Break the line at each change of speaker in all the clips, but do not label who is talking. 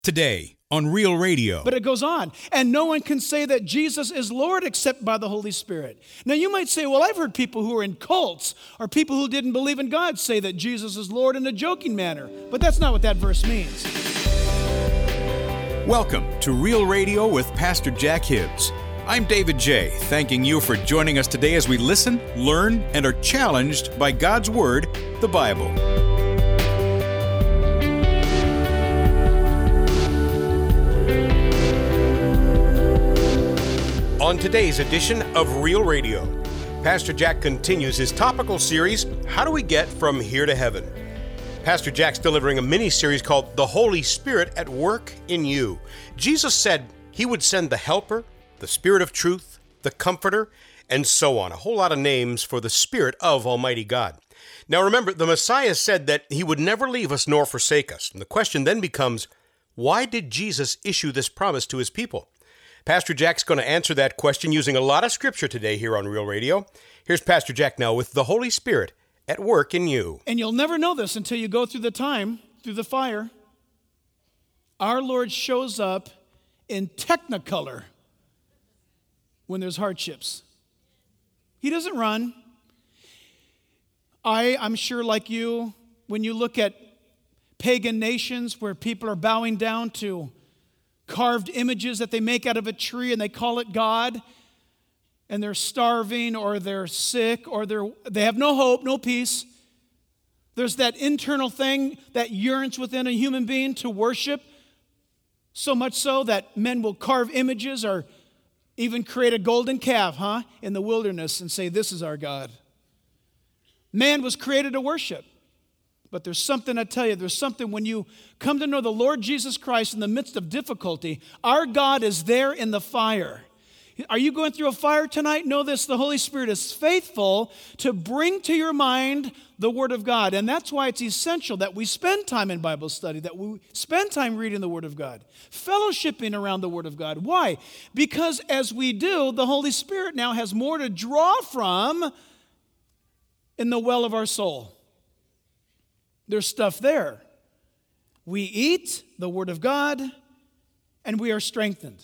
Today on Real Radio.
But it goes on. And no one can say that Jesus is Lord except by the Holy Spirit. Now you might say, well, I've heard people who are in cults or people who didn't believe in God say that Jesus is Lord in a joking manner. But that's not what that verse means.
Welcome to Real Radio with Pastor Jack Hibbs. I'm David J., thanking you for joining us today as we listen, learn, and are challenged by God's Word, the Bible.
On today's edition of Real Radio, Pastor Jack continues his topical series, How Do We Get From Here to Heaven? Pastor Jack's delivering a mini-series called The Holy Spirit at Work in You. Jesus said he would send the Helper, the Spirit of Truth, the Comforter, and so on. A whole lot of names for the Spirit of Almighty God. Now remember, the Messiah said that he would never leave us nor forsake us. And the question then becomes, why did Jesus issue this promise to his people? Pastor Jack's going to answer that question using a lot of scripture today here on Real Radio. Here's Pastor Jack now with the Holy Spirit at work in you.
And you'll never know this until you go through the fire. Our Lord shows up in Technicolor when there's hardships. He doesn't run. I'm sure like you, when you look at pagan nations where people are bowing down to carved images that they make out of a tree and they call it God, and they're starving or they're sick or they have no hope, no peace. There's that internal thing that yearns within a human being to worship, so much so that men will carve images or even create a golden calf, in the wilderness and say, this is our God. Man was created to worship. But there's something, I tell you, there's something when you come to know the Lord Jesus Christ in the midst of difficulty, our God is there in the fire. Are you going through a fire tonight? Know this, the Holy Spirit is faithful to bring to your mind the Word of God. And that's why it's essential that we spend time in Bible study, that we spend time reading the Word of God, fellowshipping around the Word of God. Why? Because as we do, the Holy Spirit now has more to draw from in the well of our soul. There's stuff there. We eat the Word of God, and we are strengthened.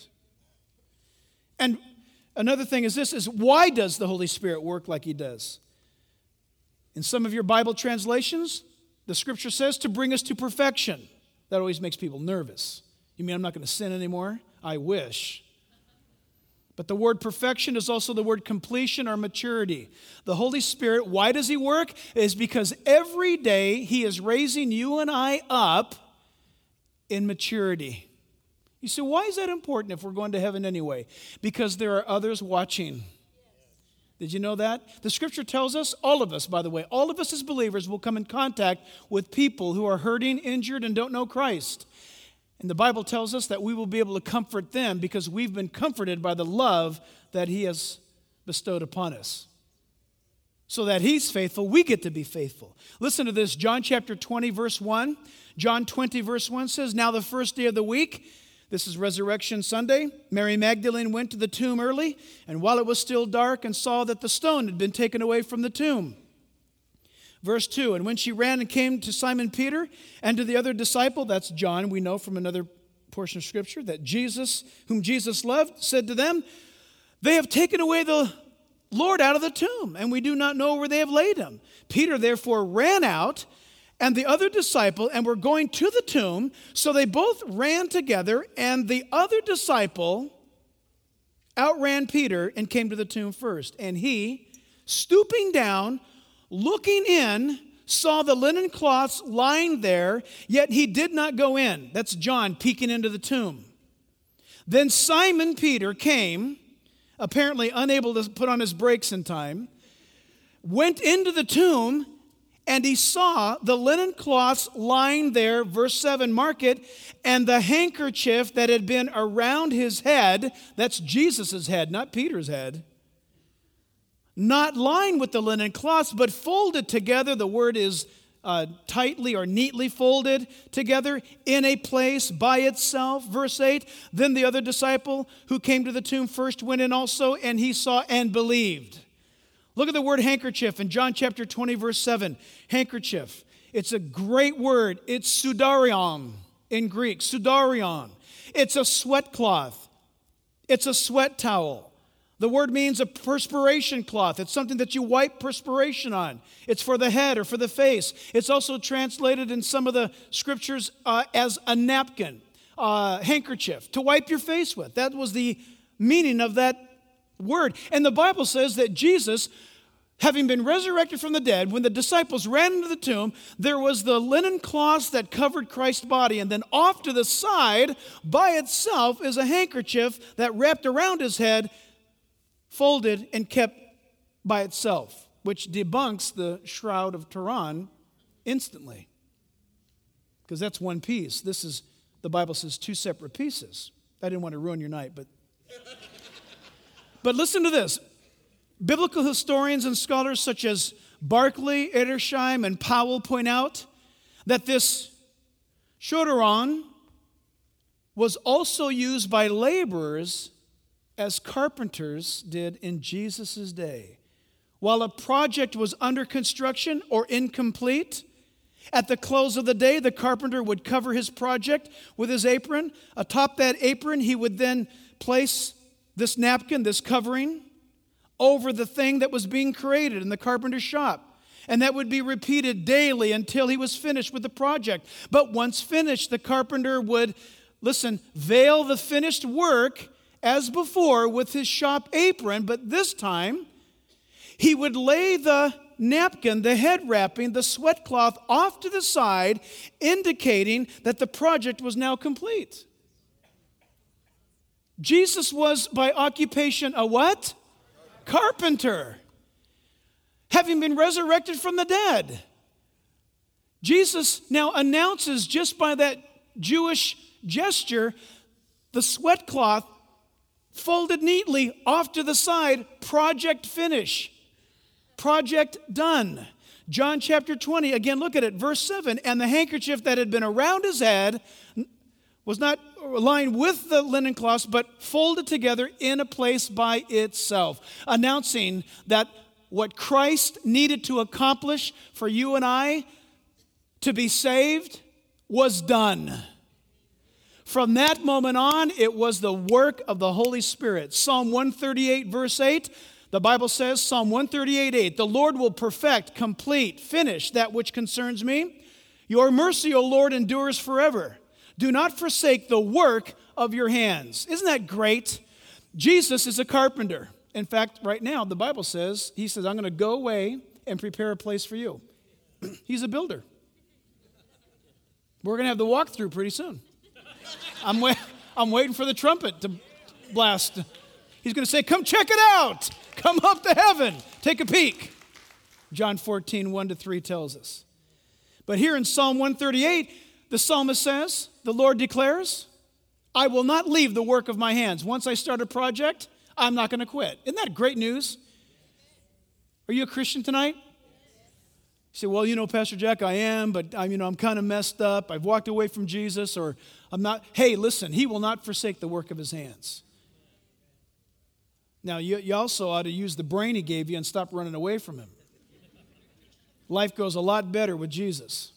And another thing is this, is why does the Holy Spirit work like He does? In some of your Bible translations, the Scripture says to bring us to perfection. That always makes people nervous. You mean I'm not going to sin anymore? I wish. But the word perfection is also the word completion or maturity. The Holy Spirit, why does He work? Is because every day He is raising you and I up in maturity. You say, why is that important if we're going to heaven anyway? Because there are others watching. Did you know that? The Scripture tells us, all of us, by the way, all of us as believers will come in contact with people who are hurting, injured, and don't know Christ. And the Bible tells us that we will be able to comfort them because we've been comforted by the love that He has bestowed upon us. So that He's faithful, we get to be faithful. Listen to this, John chapter 20, verse 1. John 20, verse 1 says, now the first day of the week, this is Resurrection Sunday, Mary Magdalene went to the tomb early, and while it was still dark, and saw that the stone had been taken away from the tomb. Verse 2, and when she ran and came to Simon Peter and to the other disciple, that's John, we know from another portion of Scripture, that Jesus, whom Jesus loved, said to them, they have taken away the Lord out of the tomb, and we do not know where they have laid Him. Peter therefore ran out, and the other disciple, and were going to the tomb, so they both ran together, and the other disciple outran Peter and came to the tomb first. And he, stooping down, looking in, saw the linen cloths lying there, yet he did not go in. That's John peeking into the tomb. Then Simon Peter came, apparently unable to put on his brakes in time, went into the tomb, and he saw the linen cloths lying there, verse 7, mark it, and the handkerchief that had been around his head, that's Jesus' head, not Peter's head, not lying with the linen cloths, but folded together. The word is tightly or neatly folded together in a place by itself. Verse 8, then the other disciple who came to the tomb first went in also, and he saw and believed. Look at the word handkerchief in John chapter 20, verse 7. Handkerchief. It's a great word. It's sudarion. in Greek, sudarion. It's a sweat cloth. It's a sweat towel. The word means a perspiration cloth. It's something that you wipe perspiration on. It's for the head or for the face. It's also translated in some of the scriptures as a napkin, handkerchief, to wipe your face with. That was the meaning of that word. And the Bible says that Jesus, having been resurrected from the dead, when the disciples ran into the tomb, there was the linen cloth that covered Christ's body, and then off to the side, by itself, is a handkerchief that wrapped around his head, folded and kept by itself, which debunks the Shroud of Turin instantly. Because that's one piece. This is, the Bible says, two separate pieces. I didn't want to ruin your night, but listen to this. Biblical historians and scholars such as Barclay, Edersheim, and Powell point out that this shodaron was also used by laborers as carpenters did in Jesus' day. While a project was under construction or incomplete, at the close of the day, the carpenter would cover his project with his apron. Atop that apron, he would then place this napkin, this covering, over the thing that was being created in the carpenter's shop. And that would be repeated daily until he was finished with the project. But once finished, the carpenter would, veil the finished work as before with his shop apron, but this time he would lay the napkin, the head wrapping, the sweat cloth off to the side, indicating that the project was now complete. Jesus was by occupation a what? Carpenter. Having been resurrected from the dead. Jesus now announces just by that Jewish gesture, the sweat cloth folded neatly off to the side, project finish, project done. John chapter 20, again look at it, verse 7, and the handkerchief that had been around his head was not lined with the linen cloth, but folded together in a place by itself, announcing that what Christ needed to accomplish for you and I to be saved was done. From that moment on, it was the work of the Holy Spirit. Psalm 138, verse 8, the Bible says, Psalm 138, 8, the Lord will perfect, complete, finish that which concerns me. Your mercy, O Lord, endures forever. Do not forsake the work of your hands. Isn't that great? Jesus is a carpenter. In fact, right now, the Bible says, he says, I'm going to go away and prepare a place for you. He's a builder. We're going to have the walkthrough pretty soon. I'm waiting for the trumpet to blast. He's going to say, come check it out. Come up to heaven. Take a peek. John 14, 1-3 tells us. But here in Psalm 138, the psalmist says, the Lord declares, I will not leave the work of my hands. Once I start a project, I'm not going to quit. Isn't that great news? Are you a Christian tonight? You say, well, Pastor Jack, I am, but I'm kind of messed up. I've walked away from Jesus, or I'm not. Hey, listen, he will not forsake the work of his hands. Now, you also ought to use the brain he gave you and stop running away from him. Life goes a lot better with Jesus.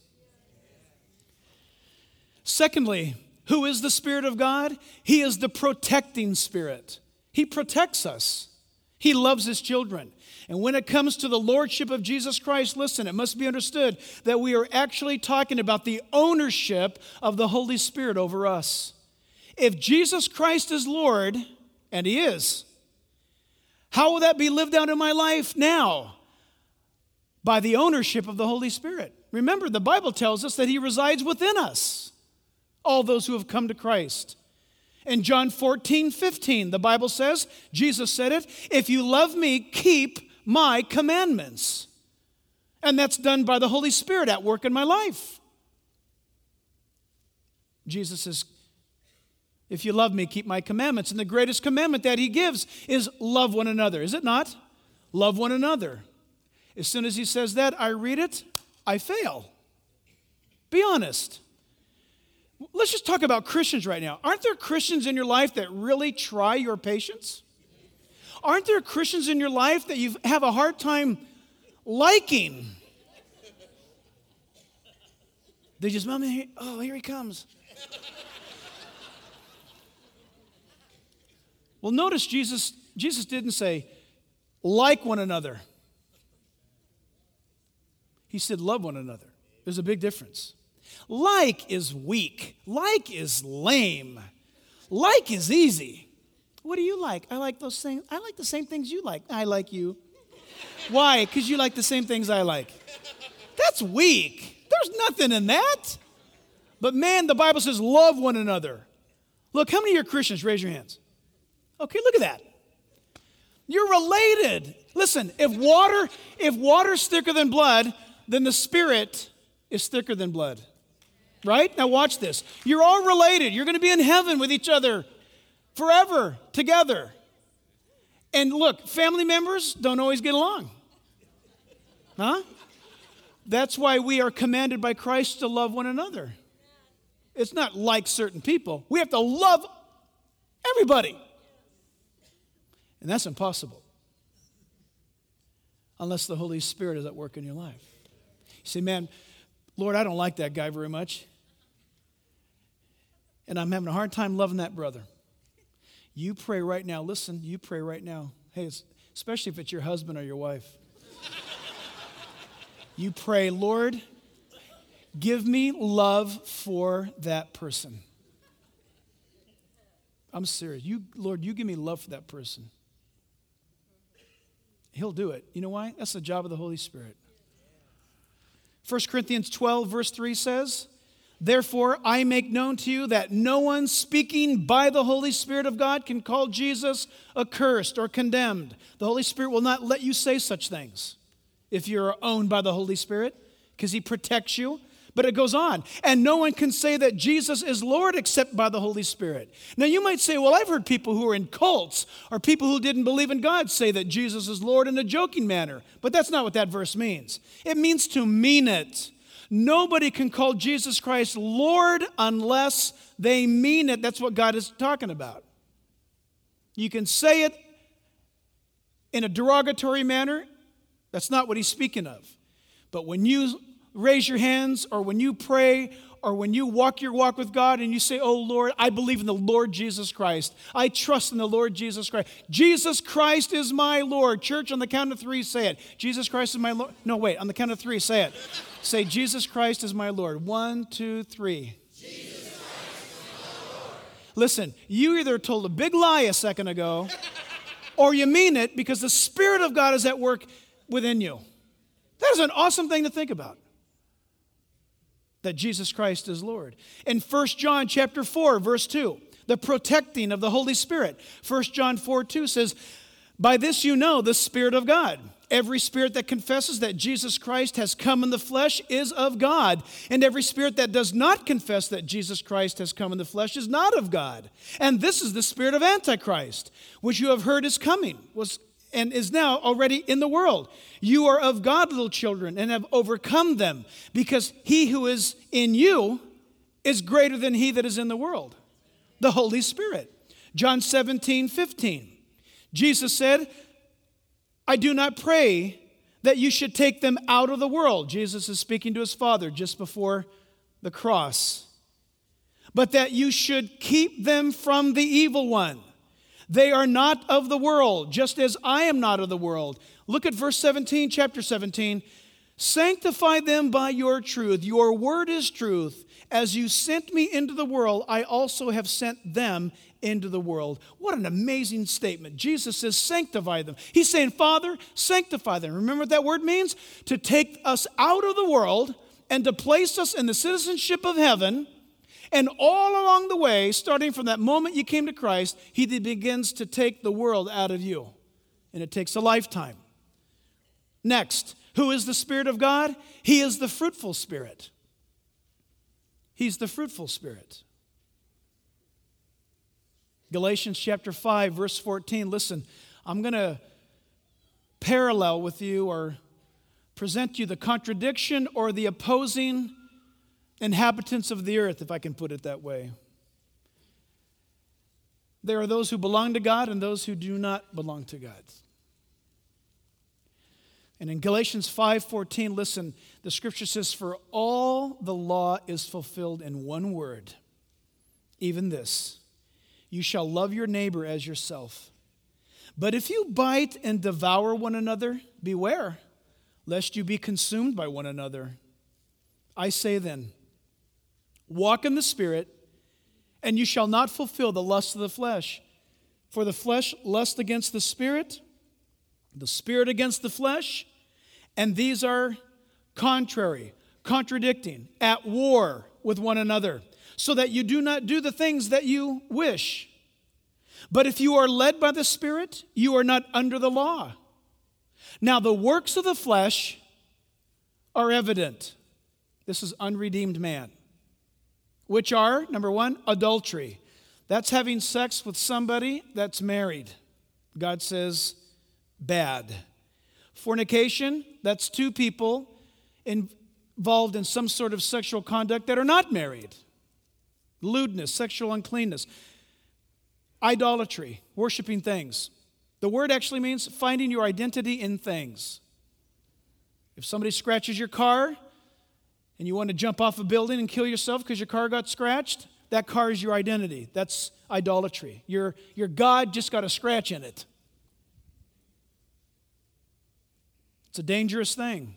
Secondly, who is the Spirit of God? He is the protecting Spirit. He protects us. He loves his children. And when it comes to the lordship of Jesus Christ, listen, it must be understood that we are actually talking about the ownership of the Holy Spirit over us. If Jesus Christ is Lord, and he is, how will that be lived out in my life now? By the ownership of the Holy Spirit. Remember, the Bible tells us that he resides within us, all those who have come to Christ. In John 14, 15, the Bible says, Jesus said it, if you love me, keep my commandments. And that's done by the Holy Spirit at work in my life. Jesus says, if you love me, keep my commandments. And the greatest commandment that he gives is love one another. Is it not? Love one another. As soon as he says that, I read it, I fail. Be honest. Let's just talk about Christians right now. Aren't there Christians in your life that really try your patience? Aren't there Christians in your life that you have a hard time liking? They just, here he comes. Well, notice Jesus didn't say, like one another. He said, love one another. There's a big difference. Like is weak. Like is lame. Like is easy. What do you like? I like those things. I like the same things you like. I like you. Why? Because you like the same things I like. That's weak. There's nothing in that. But man, the Bible says love one another. Look, how many of you are Christians? Raise your hands. Okay, look at that. You're related. Listen, if water's thicker than blood, then the Spirit is thicker than blood. Right? Now watch this. You're all related. You're going to be in heaven with each other forever, together. And look, family members don't always get along. Huh? That's why we are commanded by Christ to love one another. It's not like certain people. We have to love everybody. And that's impossible unless the Holy Spirit is at work in your life. You say, man, Lord, I don't like that guy very much. And I'm having a hard time loving that brother. You pray right now. Listen, you pray right now. Hey, especially if it's your husband or your wife. You pray, Lord, give me love for that person. I'm serious. Lord, you give me love for that person. He'll do it. You know why? That's the job of the Holy Spirit. 1 Corinthians 12, verse 3 says, therefore, I make known to you that no one speaking by the Holy Spirit of God can call Jesus accursed or condemned. The Holy Spirit will not let you say such things if you're owned by the Holy Spirit, because He protects you. But it goes on. And no one can say that Jesus is Lord except by the Holy Spirit. Now you might say, well, I've heard people who are in cults or people who didn't believe in God say that Jesus is Lord in a joking manner. But that's not what that verse means. It means to mean it. Nobody can call Jesus Christ Lord unless they mean it. That's what God is talking about. You can say it in a derogatory manner. That's not what He's speaking of. But when you raise your hands, or when you pray, or when you walk your walk with God and you say, oh Lord, I believe in the Lord Jesus Christ. I trust in the Lord Jesus Christ. Jesus Christ is my Lord. Church, on the count of 3, say it. Jesus Christ is my Lord. No, wait, on the count of 3, say it. Say, Jesus Christ is my Lord. 1, 2, 3. Jesus Christ is my Lord. Listen, you either told a big lie a second ago, or you mean it because the Spirit of God is at work within you. That is an awesome thing to think about. That Jesus Christ is Lord. In 1 John chapter 4, verse 2, the protecting of the Holy Spirit. 1 John 4, 2 says, by this you know the Spirit of God. Every spirit that confesses that Jesus Christ has come in the flesh is of God. And every spirit that does not confess that Jesus Christ has come in the flesh is not of God. And this is the spirit of Antichrist, which you have heard is coming, and is now already in the world. You are of God, little children, and have overcome them, because he who is in you is greater than he that is in the world, the Holy Spirit. John 17, 15. Jesus said, I do not pray that you should take them out of the world. Jesus is speaking to his Father just before the cross. But that you should keep them from the evil one. They are not of the world, just as I am not of the world. Look at verse 17, chapter 17. Sanctify them by your truth. Your word is truth. As you sent me into the world, I also have sent them into the world. What an amazing statement. Jesus says, sanctify them. He's saying, Father, sanctify them. Remember what that word means? To take us out of the world and to place us in the citizenship of heaven. And all along the way, starting from that moment you came to Christ, He begins to take the world out of you. And it takes a lifetime. Next, who is the Spirit of God? He is the fruitful Spirit. He's the fruitful Spirit. Galatians chapter 5, verse 14. Listen, I'm going to parallel with you or present you the contradiction or the opposing inhabitants of the earth, if I can put it that way. There are those who belong to God and those who do not belong to God. And in Galatians 5:14, listen, the scripture says, for all the law is fulfilled in one word, even this, you shall love your neighbor as yourself. But if you bite and devour one another, beware, lest you be consumed by one another. I say then, walk in the Spirit, and you shall not fulfill the lust of the flesh. For the flesh lusts against the Spirit against the flesh, and these are contrary, contradicting, at war with one another, so that you do not do the things that you wish. But if you are led by the Spirit, you are not under the law. Now the works of the flesh are evident. This is unredeemed man. Which are, number one, adultery. That's having sex with somebody that's married. God says, bad. Fornication, that's two people involved in some sort of sexual conduct that are not married. Lewdness, sexual uncleanness. Idolatry, worshiping things. The word actually means finding your identity in things. If somebody scratches your car and you want to jump off a building and kill yourself because your car got scratched, that car is your identity. That's idolatry. Your God just got a scratch in it. It's a dangerous thing.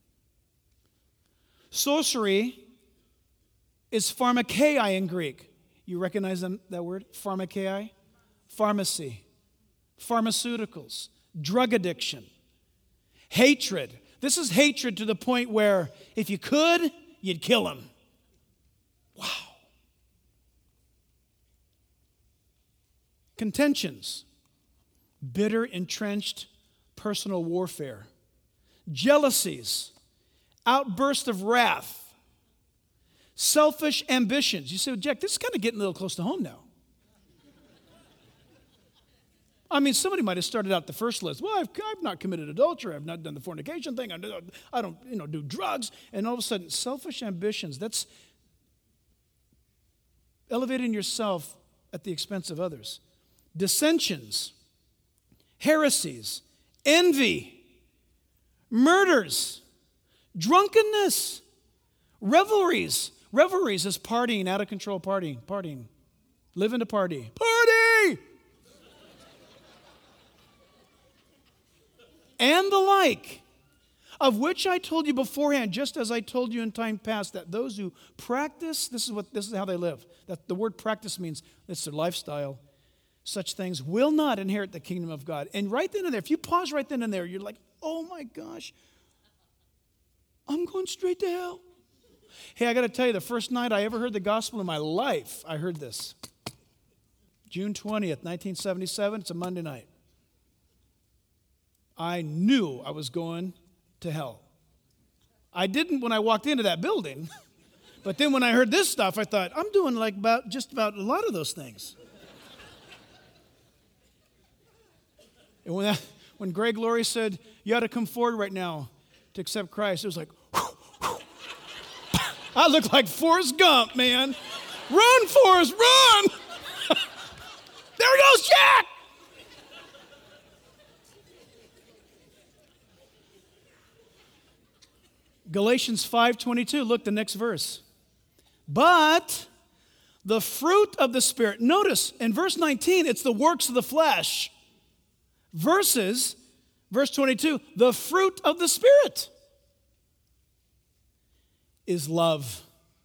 Sorcery is pharmakeia in Greek. You recognize that word? Pharmakeia? Pharmacy. Pharmaceuticals. Drug addiction. Hatred. This is hatred to the point where if you could, you'd kill him. Wow. Contentions. Bitter, entrenched personal warfare. Jealousies. Outburst of wrath. Selfish ambitions. You say, well, Jack, this is kind of getting a little close to home now. I mean, somebody might have started out the first list. Well, I've not committed adultery. I've not done the fornication thing. I don't do drugs. And all of a sudden, selfish ambitions. That's elevating yourself at the expense of others. Dissensions. Heresies. Envy. Murders. Drunkenness. Revelries. Revelries is partying, out of control partying. Living to party. Party! And the like, of which I told you beforehand, just as I told you in time past, that those who practice, this is how they live. That the word practice means it's their lifestyle. Such things will not inherit the kingdom of God. And right then and there, if you pause right then and there, you're like, oh my gosh, I'm going straight to hell. Hey, I got to tell you, the first night I ever heard the gospel in my life, I heard this. June 20th, 1977, it's a Monday night. I knew I was going to hell. I didn't when I walked into that building, but then when I heard this stuff, I thought, I'm doing like just about a lot of those things. And when Greg Laurie said, you ought to come forward right now to accept Christ, it was like, I look like Forrest Gump, man. Run, Forrest, run! There goes Jack! Galatians 5:22, look, the next verse. But the fruit of the Spirit, notice in verse 19, it's the works of the flesh. Verse 22, the fruit of the Spirit is love,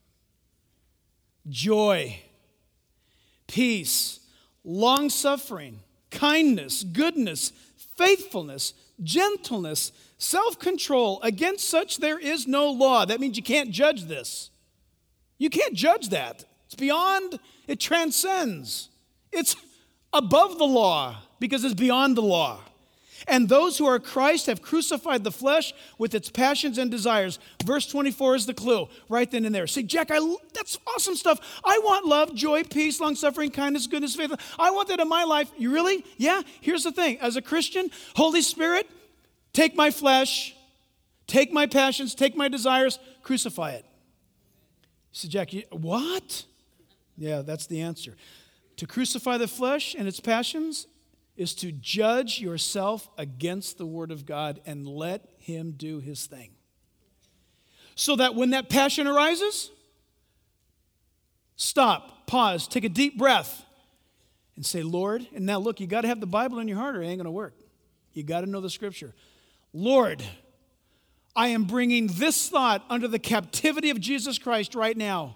joy, peace, long-suffering, kindness, goodness, faithfulness, gentleness, self-control. Against such there is no law. That means you can't judge this. You can't judge that. It's beyond, it transcends. It's above the law because it's beyond the law. And those who are Christ have crucified the flesh with its passions and desires. Verse 24 is the clue, right then and there. Say, Jack, that's awesome stuff. I want love, joy, peace, long-suffering, kindness, goodness, faith. I want that in my life. You really? Yeah? Here's the thing. As a Christian, Holy Spirit, take my flesh, take my passions, take my desires, crucify it. You say, Jack, what? Yeah, that's the answer. To crucify the flesh and its passions is to judge yourself against the Word of God and let Him do His thing. So that when that passion arises, Stop, pause, take a deep breath, and say, Lord, and now look, you got to have the Bible in your heart or it ain't going to work. You got to know the Scripture. Lord, I am bringing this thought under the captivity of Jesus Christ right now.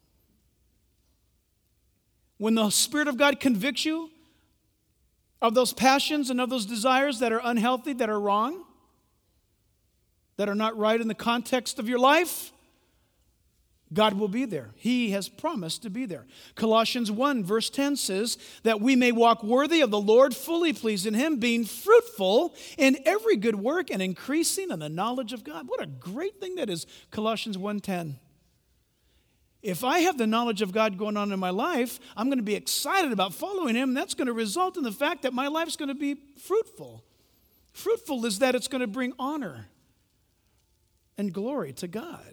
When the Spirit of God convicts you of those passions and of those desires that are unhealthy, that are wrong, that are not right in the context of your life, God will be there. He has promised to be there. Colossians 1 verse 10 says that we may walk worthy of the Lord, fully pleasing Him, being fruitful in every good work and increasing in the knowledge of God. What a great thing that is, Colossians 1:10. If I have the knowledge of God going on in my life, I'm going to be excited about following Him. And that's going to result in the fact that my life's going to be fruitful. Fruitful is that it's going to bring honor and glory to God.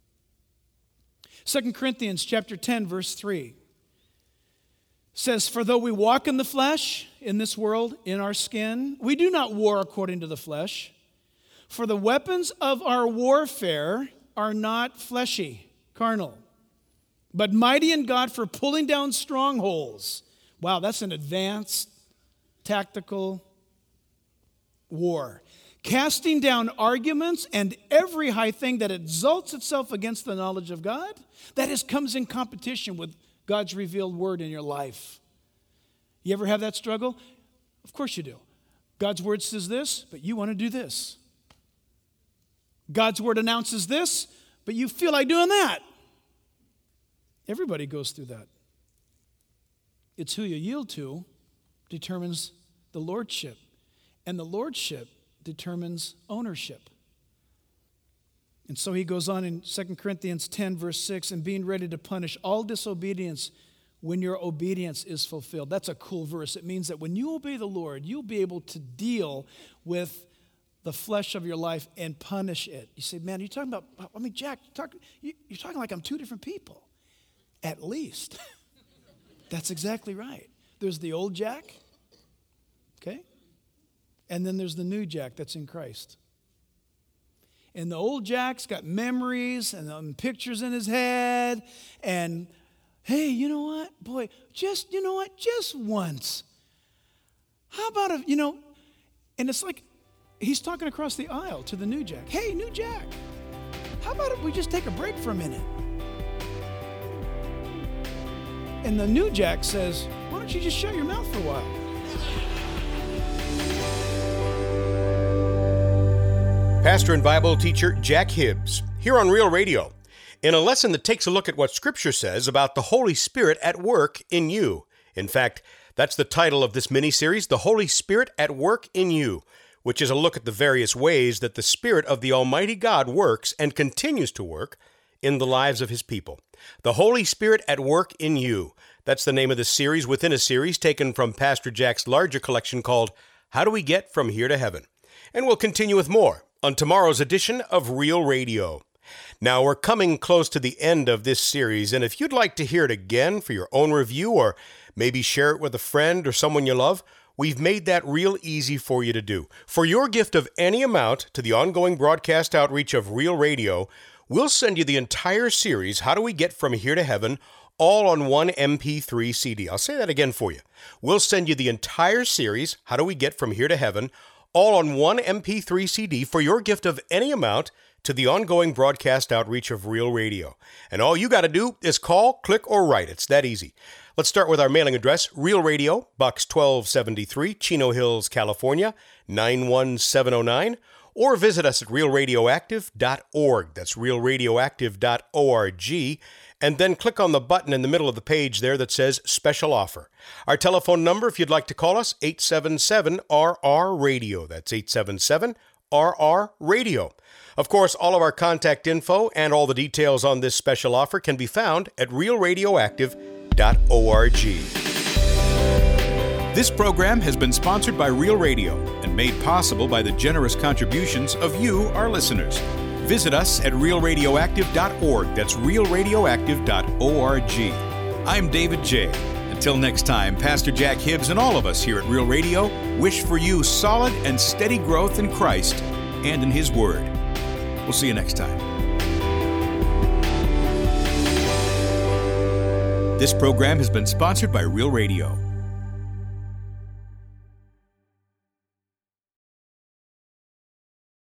2 Corinthians chapter 10, verse 3 says, for though we walk in the flesh, in this world, in our skin, we do not war according to the flesh. For the weapons of our warfare are not fleshy, carnal, but mighty in God for pulling down strongholds. Wow, that's an advanced tactical war. Casting down arguments and every high thing that exalts itself against the knowledge of God, that is, comes in competition with God's revealed word in your life. You ever have that struggle? Of course you do. God's word says this, but you want to do this. God's word announces this, but you feel like doing that. Everybody goes through that. It's who you yield to determines the lordship. And the lordship determines ownership. And so he goes on in 2 Corinthians 10, verse 6, and being ready to punish all disobedience when your obedience is fulfilled. That's a cool verse. It means that when you obey the Lord, you'll be able to deal with the flesh of your life and punish it. You say, man, you're talking about, Jack, you're talking like I'm two different people. At least. That's exactly right. There's the old Jack, okay? And then there's the new Jack that's in Christ. And the old Jack's got memories and pictures in his head. And, hey, you know what? Boy, just once. How about and it's like he's talking across the aisle to the new Jack. Hey, new Jack, how about if we just take a break for a minute? And the new Jack says, why don't you just shut your mouth for a while?
Pastor and Bible teacher Jack Hibbs, here on Real Radio, in a lesson that takes a look at what Scripture says about the Holy Spirit at work in you. In fact, that's the title of this mini-series, The Holy Spirit at Work in You, which is a look at the various ways that the Spirit of the Almighty God works and continues to work in the lives of His people. The Holy Spirit at Work in You. That's the name of the series within a series taken from Pastor Jack's larger collection called How Do We Get From Here to Heaven? And we'll continue with more on tomorrow's edition of Real Radio. Now, we're coming close to the end of this series, and if you'd like to hear it again for your own review or maybe share it with a friend or someone you love, we've made that real easy for you to do. For your gift of any amount to the ongoing broadcast outreach of Real Radio, we'll send you the entire series, How Do We Get From Here to Heaven, all on one MP3 CD. I'll say that again for you. We'll send you the entire series, How Do We Get From Here to Heaven, all on one MP3 CD for your gift of any amount to the ongoing broadcast outreach of Real Radio. And all you got to do is call, click, or write. It's that easy. Let's start with our mailing address, Real Radio, Box 1273, Chino Hills, California, 91709, or visit us at realradioactive.org. That's realradioactive.org. And then click on the button in the middle of the page there that says Special Offer. Our telephone number, if you'd like to call us, 877-RR-RADIO. That's 877-RR-RADIO. Of course, all of our contact info and all the details on this special offer can be found at realradioactive.org.
This program has been sponsored by Real Radio and made possible by the generous contributions of you, our listeners. Visit us at realradioactive.org. That's realradioactive.org. I'm David J. Until next time, Pastor Jack Hibbs and all of us here at Real Radio wish for you solid and steady growth in Christ and in His Word. We'll see you next time. This program has been sponsored by Real Radio.